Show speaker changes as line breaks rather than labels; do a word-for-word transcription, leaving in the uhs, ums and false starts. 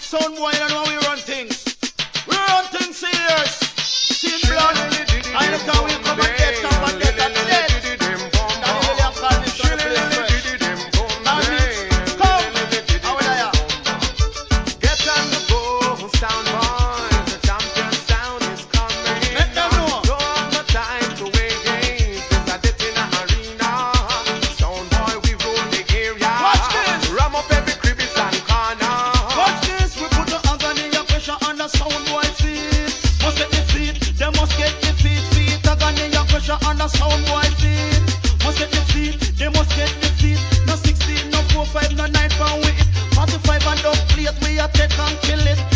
Sound boy, you don't know how we run things. We run things serious. See blood. I look how we come and get some and get and dead. Danny William called this on the place fresh. Now mix, come. How are ya?
Get on the go, sound boys. The champion sound is coming.
Let them know.
Don't have no time to wait games. There's a death in the arena. Sound boy, we rule the area.
Watch this.
Ram up every crevice and corner.
Watch this. We put the agony and pressure on the sound boy feet. Must get the feet. They must get the feet. Feet agony and pressure on the sound boy feet. Must get the feet. They must get the feet. No sixteen, no four, five, no nine pound with it. forty-five and up plate. We a take and kill it.